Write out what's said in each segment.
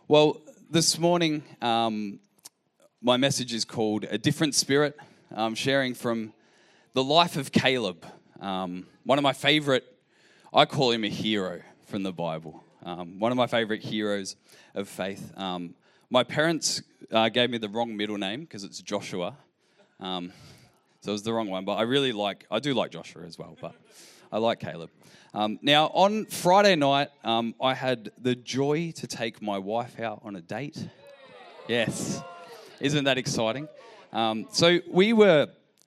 Well, this morning, my message is called A Different Spirit. I'm sharing from the life of Caleb, one of my favorite, I call him a hero from the Bible, one of my favorite heroes of faith. My parents gave me the wrong middle name because it's Joshua, so it was the wrong one, but I do like Joshua as well, but I like Caleb. Now, on Friday night, I had the joy to take my wife out on a date. Yes. Isn't that exciting? So we were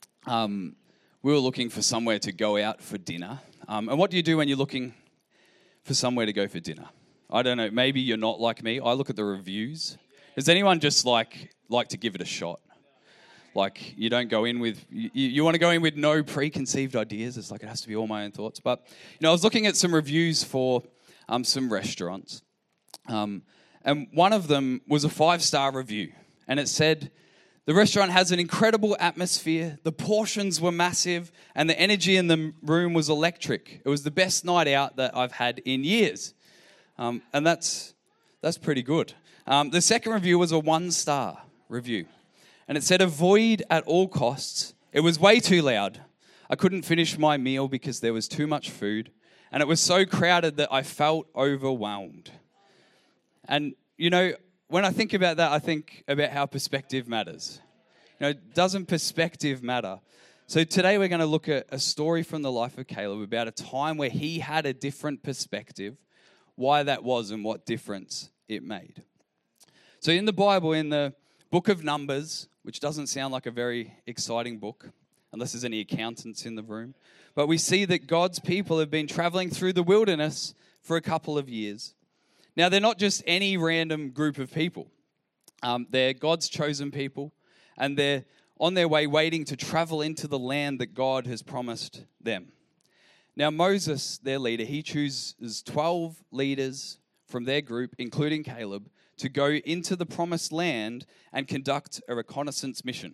looking for somewhere to go out for dinner. And what do you do when you're looking for somewhere to go for dinner? I don't know. Maybe you're not like me. I look at the reviews. Does anyone just like to give it a shot? Like, you don't go in with, you want to go in with no preconceived ideas. It's like, it has to be all my own thoughts. But, I was looking at some reviews for some restaurants. And one of them was a 5-star review. And it said, the restaurant has an incredible atmosphere. The portions were massive. And the energy in the room was electric. It was the best night out that I've had in years. And that's pretty good. The second review was a 1-star review. And it said, avoid at all costs. It was way too loud. I couldn't finish my meal because there was too much food. And it was so crowded that I felt overwhelmed. And, when I think about that, I think about how perspective matters. Doesn't perspective matter? So today we're going to look at a story from the life of Caleb about a time where he had a different perspective, why that was and what difference it made. So in the Bible, in the book of Numbers, which doesn't sound like a very exciting book, unless there's any accountants in the room. But we see that God's people have been traveling through the wilderness for a couple of years. Now, they're not just any random group of people. They're God's chosen people, and they're on their way waiting to travel into the land that God has promised them. Now, Moses, their leader, he chooses 12 leaders from their group, including Caleb, to go into the promised land and conduct a reconnaissance mission.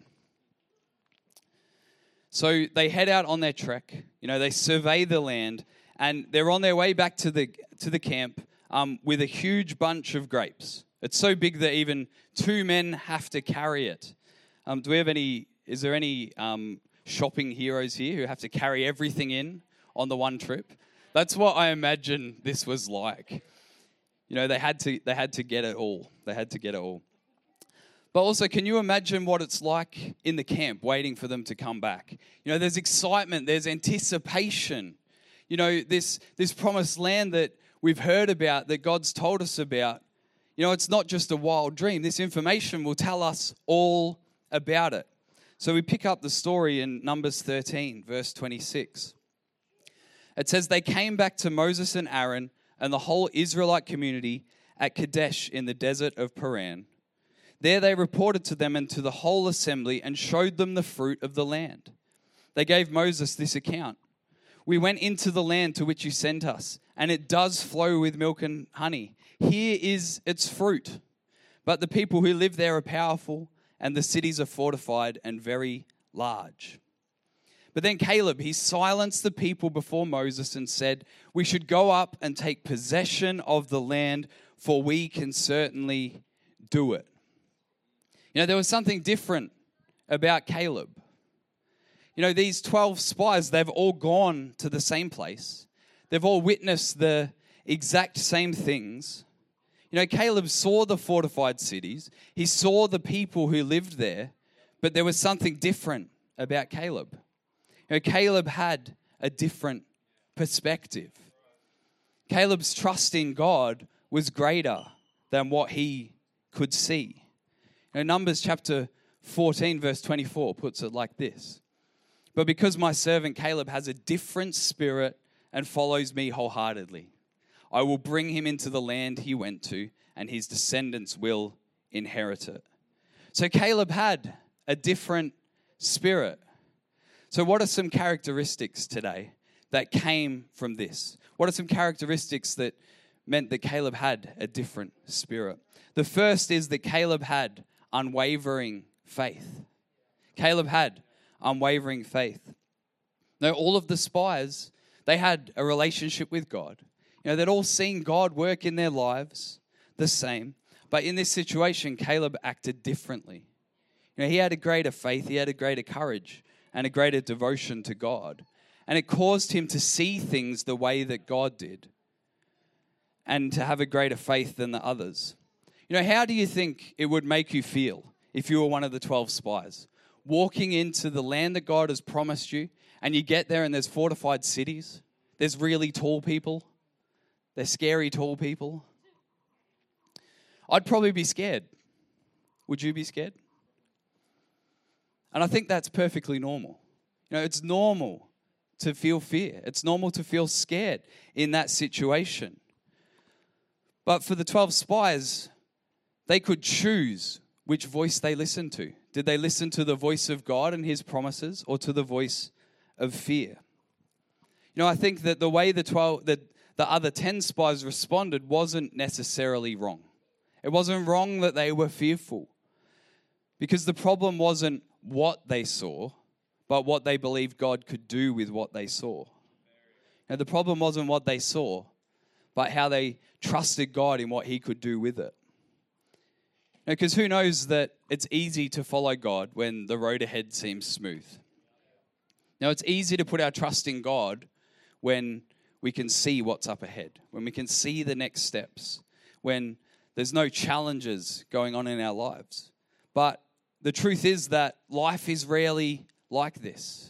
So they head out on their trek, they survey the land, and they're on their way back to the camp with a huge bunch of grapes. It's so big that even 2 men have to carry it. Is there any shopping heroes here who have to carry everything in on the one trip? That's what I imagine this was like. They had to get it all. They had to get it all. But also, can you imagine what it's like in the camp waiting for them to come back? There's excitement, there's anticipation. This promised land that we've heard about, that God's told us about, it's not just a wild dream. This information will tell us all about it. So we pick up the story in Numbers 13, verse 26. It says, they came back to Moses and Aaron and the whole Israelite community at Kadesh in the desert of Paran. There they reported to them and to the whole assembly and showed them the fruit of the land. They gave Moses this account. We went into the land to which you sent us, and it does flow with milk and honey. Here is its fruit. But the people who live there are powerful, and the cities are fortified and very large. But then Caleb, he silenced the people before Moses and said, we should go up and take possession of the land, for we can certainly do it. There was something different about Caleb. These 12 spies, they've all gone to the same place. They've all witnessed the exact same things. Caleb saw the fortified cities. He saw the people who lived there, but there was something different about Caleb. Caleb had a different perspective. Caleb's trust in God was greater than what he could see. Numbers chapter 14, verse 24 puts it like this. But because my servant Caleb has a different spirit and follows me wholeheartedly, I will bring him into the land he went to, and his descendants will inherit it. So Caleb had a different spirit. So what are some characteristics today that came from this? What are some characteristics that meant that Caleb had a different spirit? The first is that Caleb had unwavering faith. Caleb had unwavering faith. Now, all of the spies, they had a relationship with God. They'd all seen God work in their lives the same. But in this situation, Caleb acted differently. He had a greater faith, he had a greater courage, and a greater devotion to God. And it caused him to see things the way that God did, and to have a greater faith than the others. How do you think it would make you feel if you were one of the 12 spies? Walking into the land that God has promised you, and you get there and there's fortified cities, there's really tall people, there's scary tall people. I'd probably be scared. Would you be scared? And I think that's perfectly normal. It's normal to feel fear. It's normal to feel scared in that situation. But for the 12 spies, they could choose which voice they listened to. Did they listen to the voice of God and his promises, or to the voice of fear? I think that the way the other 10 spies responded wasn't necessarily wrong. It wasn't wrong that they were fearful, because the problem wasn't what they saw, but what they believed God could do with what they saw. The problem wasn't what they saw, but how they trusted God in what he could do with it. Because who knows that it's easy to follow God when the road ahead seems smooth. It's easy to put our trust in God when we can see what's up ahead, when we can see the next steps, when there's no challenges going on in our lives. But the truth is that life is rarely like this.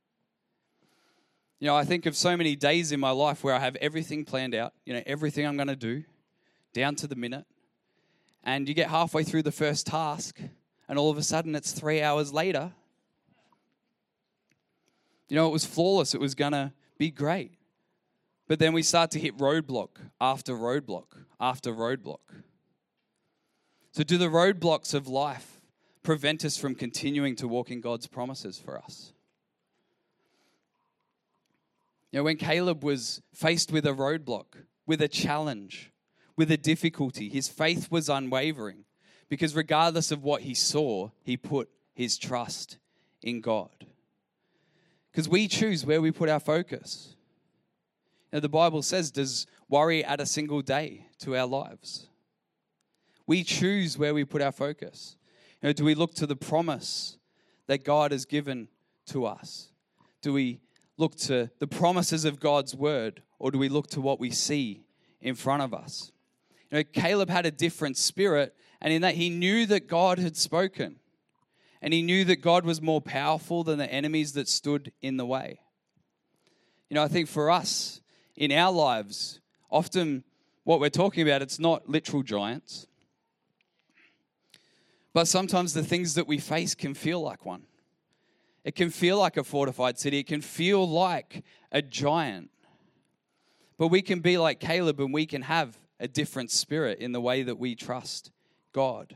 I think of so many days in my life where I have everything planned out, everything I'm going to do, down to the minute. And you get halfway through the first task, and all of a sudden it's 3 hours later. It was flawless. It was going to be great. But then we start to hit roadblock after roadblock after roadblock. So do the roadblocks of life prevent us from continuing to walk in God's promises for us? When Caleb was faced with a roadblock, with a challenge, with a difficulty, his faith was unwavering, because regardless of what he saw, he put his trust in God. Because we choose where we put our focus. The Bible says, does worry add a single day to our lives? We choose where we put our focus. Do we look to the promise that God has given to us? Do we look to the promises of God's word, or do we look to what we see in front of us? Caleb had a different spirit, and in that he knew that God had spoken, and he knew that God was more powerful than the enemies that stood in the way. I think for us in our lives, often what we're talking about, it's not literal giants, but sometimes the things that we face can feel like one. It can feel like a fortified city. It can feel like a giant. But we can be like Caleb, and we can have a different spirit in the way that we trust God.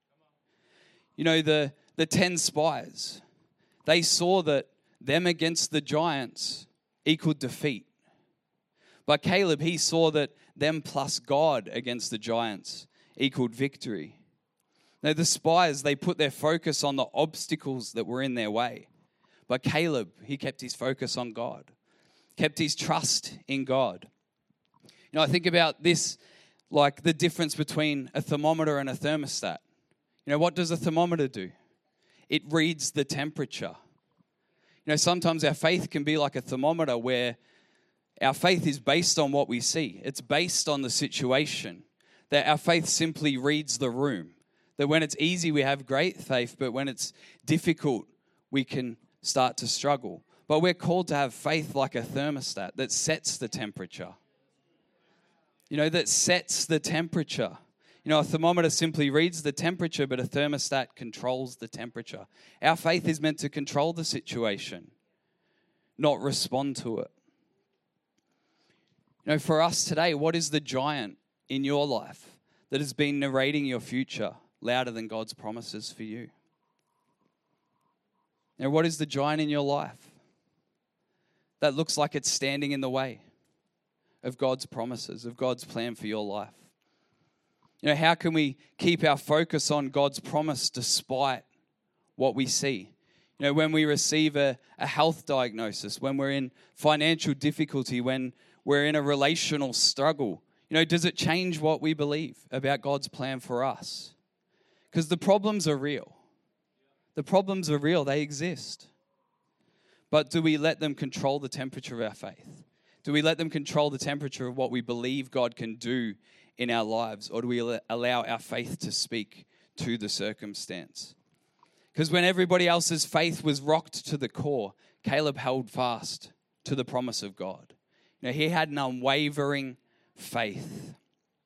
The 10 spies, they saw that them against the giants equaled defeat. But Caleb, he saw that them plus God against the giants equaled victory. Now, the spies, they put their focus on the obstacles that were in their way. But Caleb, he kept his focus on God, kept his trust in God. I think about this, like the difference between a thermometer and a thermostat. What does a thermometer do? It reads the temperature. Sometimes our faith can be like a thermometer, where our faith is based on what we see. It's based on the situation. That our faith simply reads the room. That when it's easy, we have great faith, but when it's difficult, we can start to struggle. But we're called to have faith like a thermostat that sets the temperature. That sets the temperature. A thermometer simply reads the temperature, but a thermostat controls the temperature. Our faith is meant to control the situation, not respond to it. For us today, what is the giant in your life that has been narrating your future louder than God's promises for you? What is the giant in your life that looks like it's standing in the way of God's promises, of God's plan for your life? How can we keep our focus on God's promise despite what we see? When we receive a health diagnosis, when we're in financial difficulty, when we're in a relational struggle, Does it change what we believe about God's plan for us? Because the problems are real. The problems are real. They exist. But do we let them control the temperature of our faith? Do we let them control the temperature of what we believe God can do in our lives? Or do we allow our faith to speak to the circumstance? Because when everybody else's faith was rocked to the core, Caleb held fast to the promise of God. He had an unwavering faith.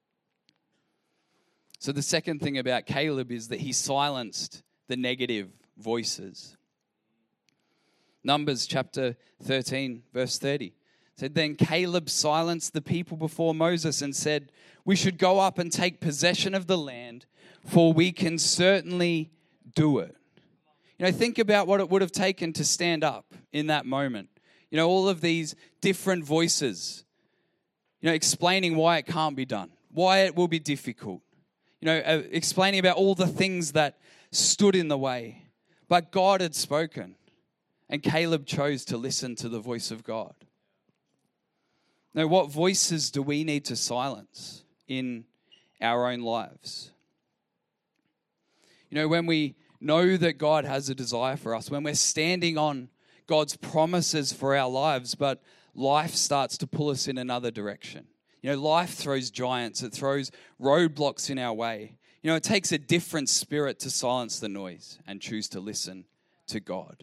So the second thing about Caleb is that he silenced the negative voices. Numbers chapter 13, verse 30 said, "Then Caleb silenced the people before Moses and said, 'We should go up and take possession of the land, for we can certainly do it.'" Think about what it would have taken to stand up in that moment. All of these different voices, explaining why it can't be done, why it will be difficult, explaining about all the things that stood in the way. But God had spoken, and Caleb chose to listen to the voice of God. Now, what voices do we need to silence in our own lives? When we know that God has a desire for us, when we're standing on God's promises for our lives, but life starts to pull us in another direction. Life throws giants. It throws roadblocks in our way. It takes a different spirit to silence the noise and choose to listen to God.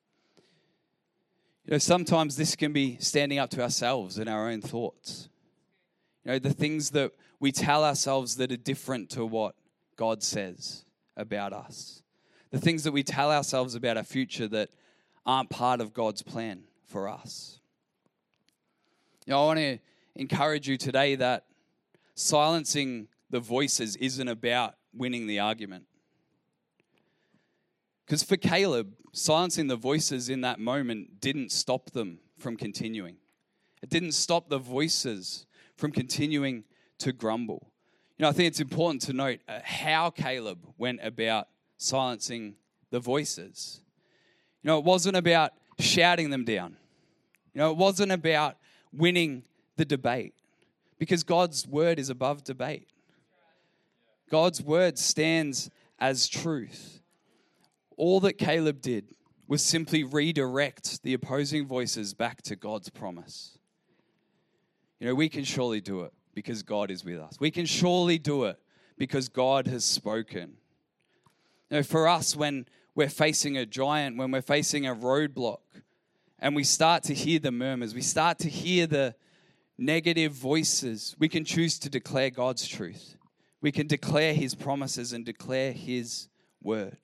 Sometimes this can be standing up to ourselves and our own thoughts. The things that we tell ourselves that are different to what God says about us. The things that we tell ourselves about our future that aren't part of God's plan for us. I want to encourage you today that silencing the voices isn't about winning the argument. Because for Caleb, silencing the voices in that moment didn't stop them from continuing. It didn't stop the voices from continuing to grumble. I think it's important to note how Caleb went about silencing the voices. It wasn't about shouting them down. It wasn't about winning the debate, because God's word is above debate. God's word stands as truth. All that Caleb did was simply redirect the opposing voices back to God's promise. We can surely do it because God is with us. We can surely do it because God has spoken. For us, when we're facing a giant, when we're facing a roadblock, and we start to hear the murmurs, we start to hear the negative voices, we can choose to declare God's truth. We can declare his promises and declare his word.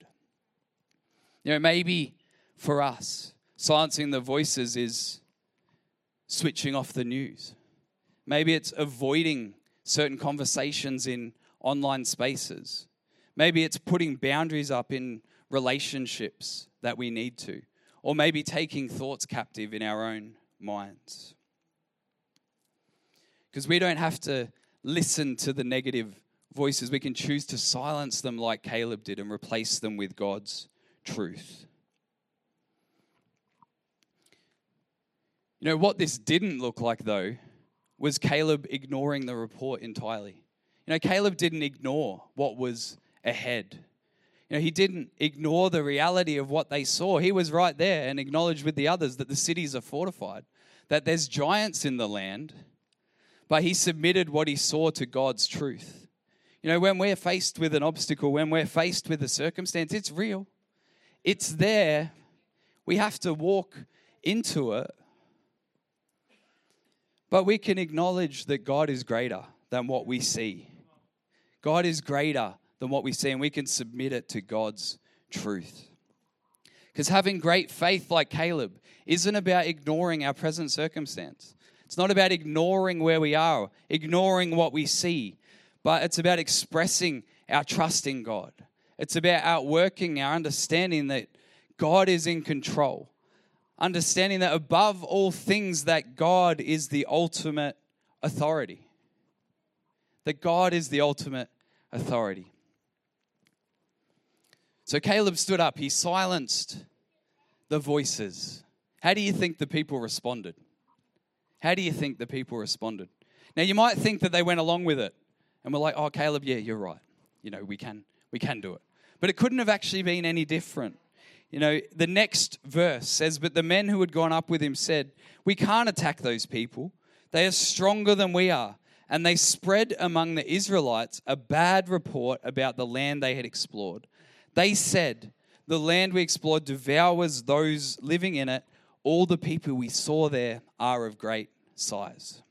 Maybe for us, silencing the voices is switching off the news. Maybe it's avoiding certain conversations in online spaces. Maybe it's putting boundaries up in relationships that we need to. Or maybe taking thoughts captive in our own minds. Because we don't have to listen to the negative voices. We can choose to silence them like Caleb did and replace them with God's truth. What this didn't look like, though, was Caleb ignoring the report entirely. Caleb didn't ignore what was ahead. He didn't ignore the reality of what they saw. He was right there and acknowledged with the others that the cities are fortified, that there's giants in the land, but he submitted what he saw to God's truth. When we're faced with an obstacle, when we're faced with a circumstance, it's real. It's there. We have to walk into it. But we can acknowledge that God is greater than what we see. God is greater than what we see, and we can submit it to God's truth. Because having great faith like Caleb isn't about ignoring our present circumstance. It's not about ignoring where we are, ignoring what we see, but it's about expressing our trust in God. It's about outworking our understanding that God is in control. Understanding that above all things, that God is the ultimate authority. That God is the ultimate authority. So Caleb stood up. He silenced the voices. How do you think the people responded? How do you think the people responded? Now, you might think that they went along with it and were like, oh, Caleb, yeah, you're right. We can do it. But it couldn't have actually been any different. The next verse says, but the men who had gone up with him said, we can't attack those people. They are stronger than we are. And they spread among the Israelites a bad report about the land they had explored. They said, the land we explored devours those living in it. All the people we saw there are of great size.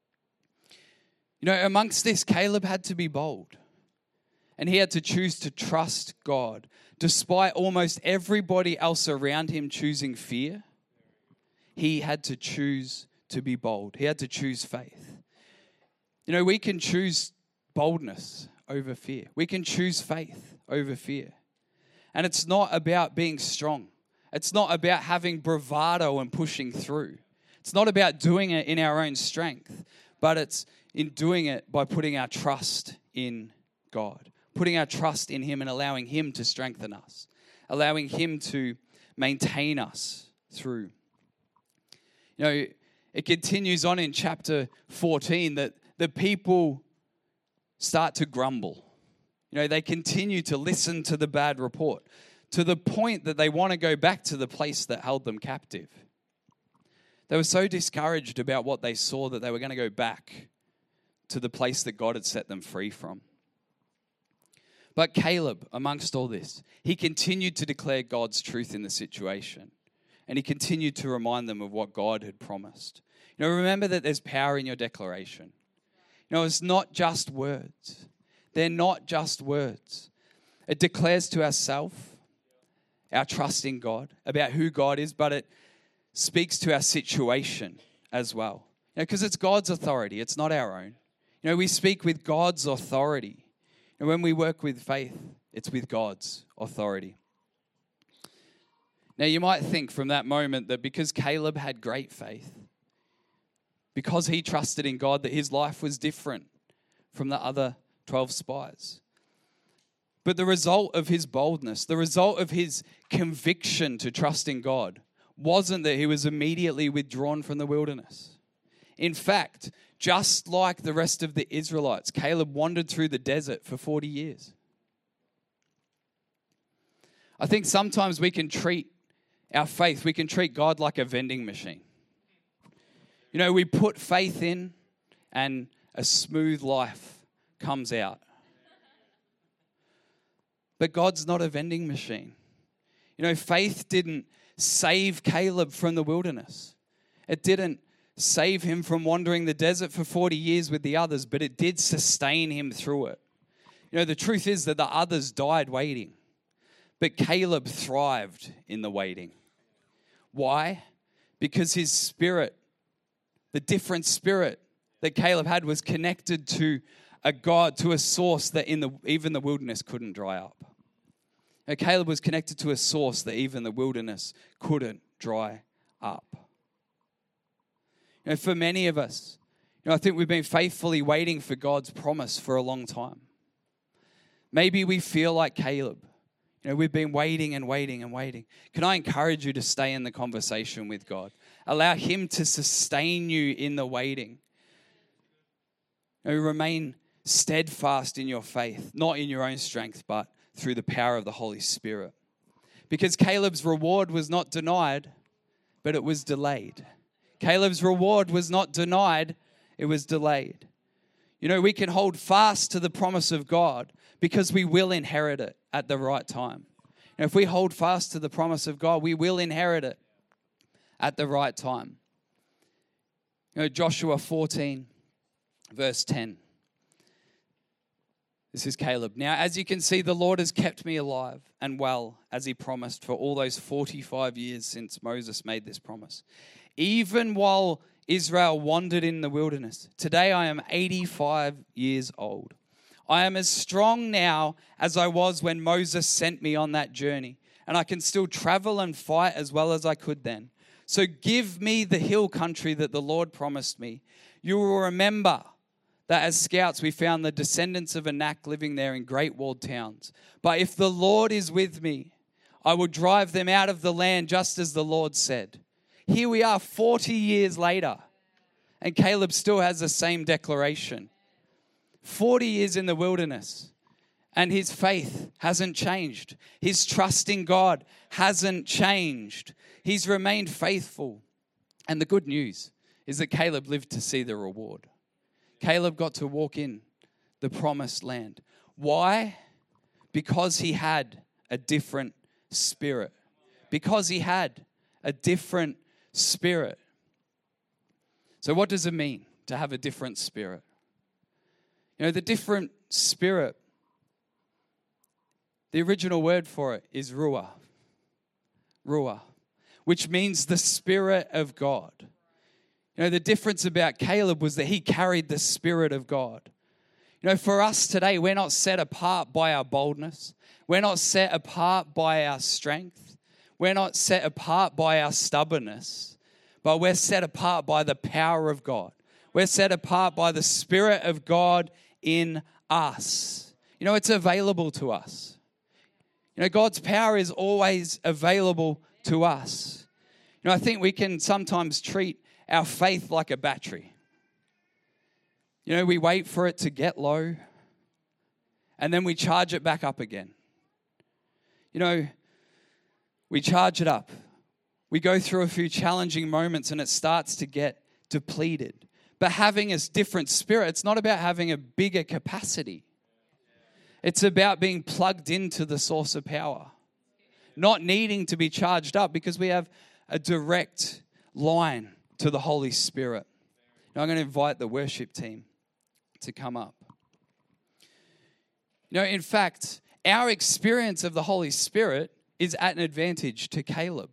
Amongst this, Caleb had to be bold. And he had to choose to trust God. Despite almost everybody else around him choosing fear, he had to choose to be bold. He had to choose faith. We can choose boldness over fear. We can choose faith over fear. And it's not about being strong. It's not about having bravado and pushing through. It's not about doing it in our own strength, but it's in doing it by putting our trust in God, putting our trust in Him and allowing Him to strengthen us, allowing Him to maintain us through. It continues on in chapter 14 that the people start to grumble. They continue to listen to the bad report to the point that they want to go back to the place that held them captive. They were so discouraged about what they saw that they were going to go back to the place that God had set them free from. But Caleb, amongst all this, he continued to declare God's truth in the situation. And he continued to remind them of what God had promised. Remember that there's power in your declaration. It's not just words. They're not just words. It declares to ourselves our trust in God, about who God is, but it speaks to our situation as well. Because it's God's authority. It's not our own. We speak with God's authority. And when we work with faith, it's with God's authority. Now, you might think from that moment that because Caleb had great faith, because he trusted in God, that his life was different from the other 12 spies. But the result of his boldness, the result of his conviction to trust in God, wasn't that he was immediately withdrawn from the wilderness. In fact, just like the rest of the Israelites, Caleb wandered through the desert for 40 years. I think sometimes we can treat our faith, we can treat God like a vending machine. We put faith in and a smooth life comes out. But God's not a vending machine. Faith didn't save Caleb from the wilderness. It didn't save him from wandering the desert for 40 years with the others, but it did sustain him through it. The truth is that the others died waiting, but Caleb thrived in the waiting. Why? Because his spirit, the different spirit that Caleb had, was connected to a God, to a source that even the wilderness couldn't dry up. Caleb was connected to a source that even the wilderness couldn't dry up. For many of us, I think we've been faithfully waiting for God's promise for a long time. Maybe we feel like Caleb. We've been waiting and waiting and waiting. Can I encourage you to stay in the conversation with God? Allow Him to sustain you in the waiting. Remain steadfast in your faith, not in your own strength, but through the power of the Holy Spirit. Because Caleb's reward was not denied, but it was delayed. Caleb's reward was not denied, it was delayed. We can hold fast to the promise of God because we will inherit it at the right time. If we hold fast to the promise of God, we will inherit it at the right time. Joshua 14, verse 10. This is Caleb. Now, as you can see, the Lord has kept me alive and well, as He promised, for all those 45 years since Moses made this promise. Even while Israel wandered in the wilderness, today I am 85 years old. I am as strong now as I was when Moses sent me on that journey, and I can still travel and fight as well as I could then. So give me the hill country that the Lord promised me. You will remember that as scouts we found the descendants of Anak living there in great walled towns. But if the Lord is with me, I will drive them out of the land just as the Lord said. Here we are 40 years later. And Caleb still has the same declaration. 40 years in the wilderness, and his faith hasn't changed. His trust in God hasn't changed. He's remained faithful. And the good news is that Caleb lived to see the reward. Caleb got to walk in the promised land. Why? Because he had a different spirit. Because he had a different spirit. So what does it mean to have a different spirit? You know, the different spirit, the original word for it is ruah. Ruah, which means the Spirit of God. You know, the difference about Caleb was that he carried the Spirit of God. You know, for us today, we're not set apart by our boldness. We're not set apart by our strength. We're not set apart by our stubbornness, but we're set apart by the power of God. We're set apart by the Spirit of God in us. You know, it's available to us. You know, God's power is always available to us. You know, I think we can sometimes treat our faith like a battery. You know, we wait for it to get low, and then we charge it back up again. You know, we charge it up. We go through a few challenging moments, and it starts to get depleted. But having a different spirit, it's not about having a bigger capacity. It's about being plugged into the source of power, not needing to be charged up because we have a direct line to the Holy Spirit. Now I'm going to invite the worship team to come up. You know, in fact, our experience of the Holy Spirit is at an advantage to Caleb.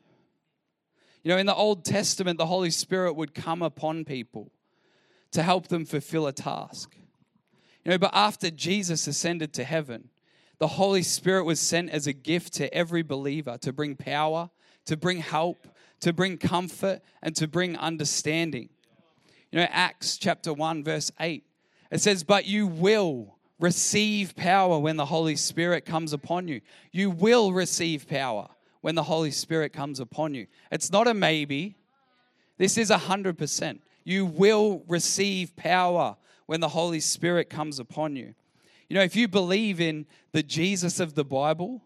You know, in the Old Testament, the Holy Spirit would come upon people to help them fulfill a task. You know, but after Jesus ascended to heaven, the Holy Spirit was sent as a gift to every believer to bring power, to bring help, to bring comfort, and to bring understanding. You know, Acts chapter 1, verse 8, it says, "But you will receive power when the Holy Spirit comes upon you." You will receive power when the Holy Spirit comes upon you. It's not a maybe. This is 100%. You will receive power when the Holy Spirit comes upon you. You know, if you believe in the Jesus of the Bible,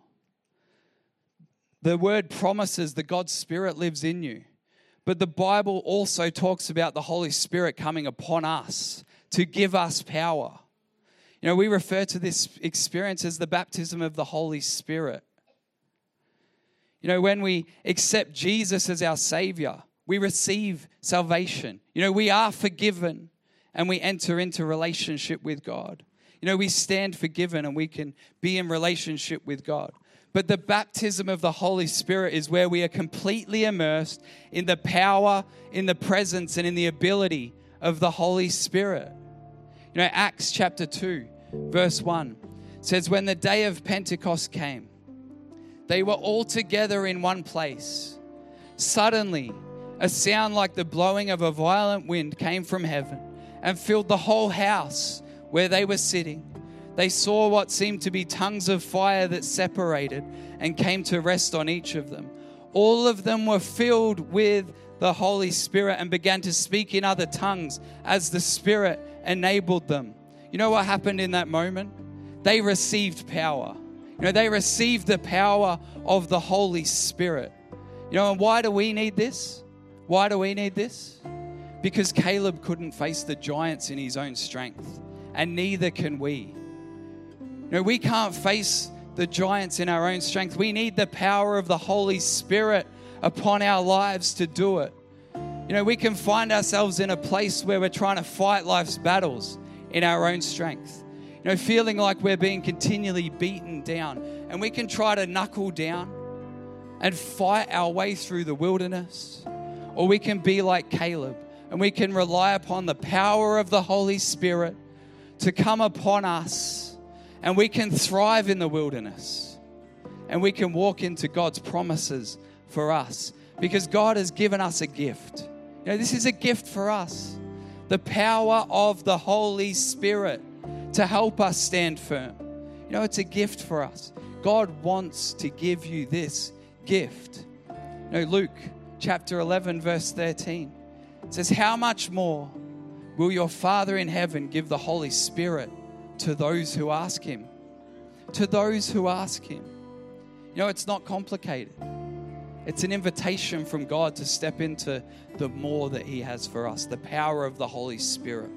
the word promises that God's Spirit lives in you. But the Bible also talks about the Holy Spirit coming upon us to give us power. You know, we refer to this experience as the baptism of the Holy Spirit. You know, when we accept Jesus as our Savior, we receive salvation. You know, we are forgiven and we enter into relationship with God. You know, we stand forgiven and we can be in relationship with God. But the baptism of the Holy Spirit is where we are completely immersed in the power, in the presence, and in the ability of the Holy Spirit. You know, Acts chapter 2, verse 1 says, "When the day of Pentecost came, they were all together in one place. Suddenly, a sound like the blowing of a violent wind came from heaven and filled the whole house where they were sitting. They saw what seemed to be tongues of fire that separated and came to rest on each of them. All of them were filled with the Holy Spirit and began to speak in other tongues as the Spirit enabled them." You know what happened in that moment? They received power. You know, they received the power of the Holy Spirit. You know, and why do we need this? Why do we need this? Because Caleb couldn't face the giants in his own strength, and neither can we. You know, we can't face the giants in our own strength. We need the power of the Holy Spirit upon our lives to do it. You know, we can find ourselves in a place where we're trying to fight life's battles in our own strength. You know, feeling like we're being continually beaten down. And we can try to knuckle down and fight our way through the wilderness. Or we can be like Caleb and we can rely upon the power of the Holy Spirit to come upon us, and we can thrive in the wilderness, and we can walk into God's promises for us because God has given us a gift. You know, this is a gift for us. The power of the Holy Spirit to help us stand firm. You know, it's a gift for us. God wants to give you this gift. You know, Luke chapter 11, verse 13 It says, how much more will your Father in heaven give the Holy Spirit to those who ask him? To those who ask him. You know, it's not complicated. It's an invitation from God to step into the more that he has for us, the power of the Holy Spirit.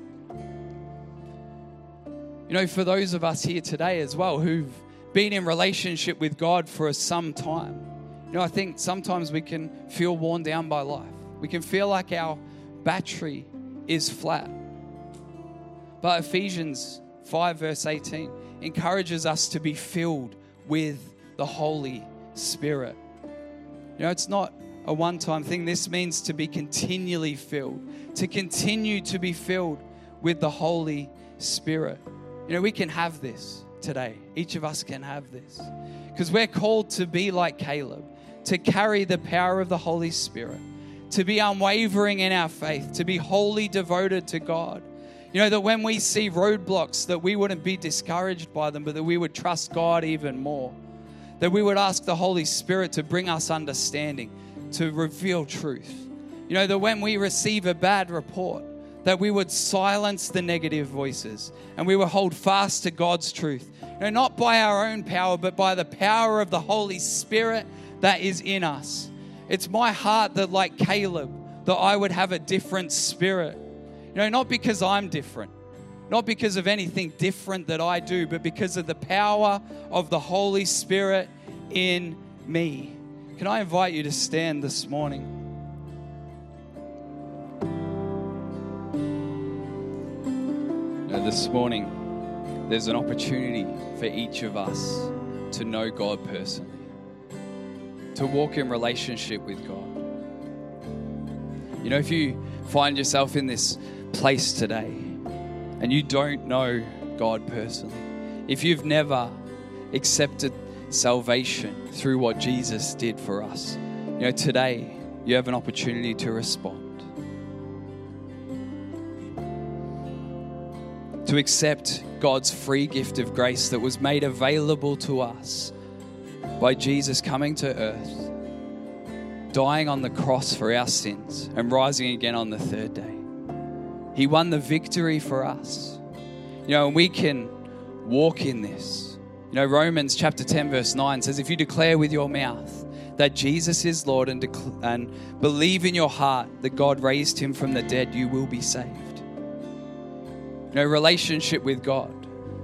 You know, for those of us here today as well who've been in relationship with God for some time, you know, I think sometimes we can feel worn down by life. We can feel like our battery is flat. But Ephesians 5 verse 18 encourages us to be filled with the Holy Spirit. You know, it's not a one-time thing. This means to be continually filled, to continue to be filled with the Holy Spirit. You know, we can have this today. Each of us can have this because we're called to be like Caleb, to carry the power of the Holy Spirit, to be unwavering in our faith, to be wholly devoted to God. You know, that when we see roadblocks, that we wouldn't be discouraged by them, but that we would trust God even more. That we would ask the Holy Spirit to bring us understanding, to reveal truth. You know, that when we receive a bad report, that we would silence the negative voices and we would hold fast to God's truth. You know, not by our own power, but by the power of the Holy Spirit that is in us. It's my heart that, like Caleb, that I would have a different spirit. You know, not because I'm different, not because of anything different that I do, but because of the power of the Holy Spirit in me. Can I invite you to stand this morning? You know, this morning, there's an opportunity for each of us to know God personally, to walk in relationship with God. You know, if you find yourself in this place today and you don't know God personally, if you've never accepted salvation through what Jesus did for us, you know, today you have an opportunity to respond, to accept God's free gift of grace that was made available to us by Jesus coming to earth, dying on the cross for our sins and rising again on the third day. He won the victory for us. You know, and we can walk in this. You know, Romans chapter 10 verse 9 says, if you declare with your mouth that Jesus is Lord and believe in your heart that God raised him from the dead, you will be saved. You know, relationship with God,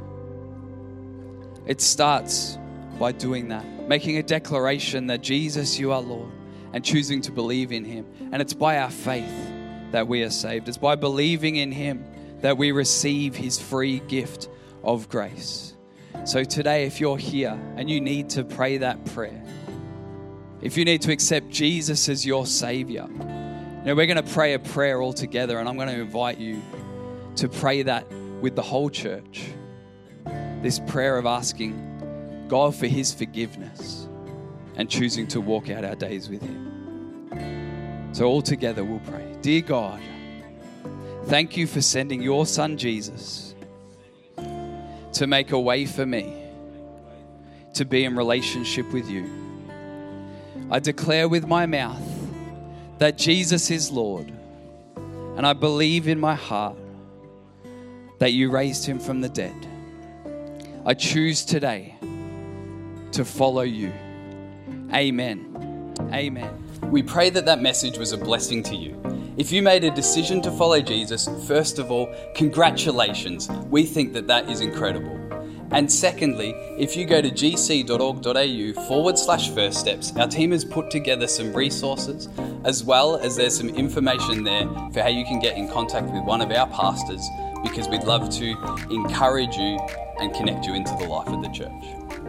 it starts by doing that, making a declaration that Jesus, you are Lord, and choosing to believe in him. And it's by our faith that we are saved. It's by believing in him that we receive his free gift of grace. So today, if you're here and you need to pray that prayer, if you need to accept Jesus as your Savior, you know, we're going to pray a prayer all together, and I'm going to invite you to pray that with the whole church. This prayer of asking God for his forgiveness and choosing to walk out our days with him. So all together we'll pray. Dear God, thank you for sending your son Jesus to make a way for me to be in relationship with you. I declare with my mouth that Jesus is Lord, and I believe in my heart that you raised him from the dead. I choose today to follow you. Amen. Amen. We pray that that message was a blessing to you. If you made a decision to follow Jesus, first of all, congratulations. We think that that is incredible. And secondly, if you go to gc.org.au/first steps, our team has put together some resources, as well as there's some information there for how you can get in contact with one of our pastors, because we'd love to encourage you and connect you into the life of the church.